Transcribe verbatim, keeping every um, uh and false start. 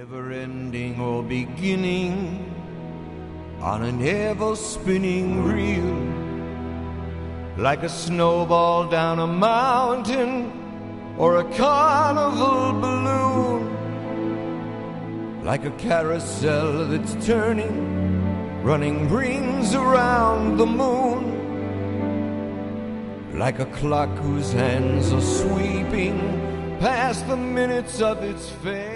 never ending or beginning on an ever-spinning reel, like a snowball down a mountain or a carnival balloon, like a carousel that's turning, running rings around the moon, like a clock whose hands are sweeping past the minutes of its face.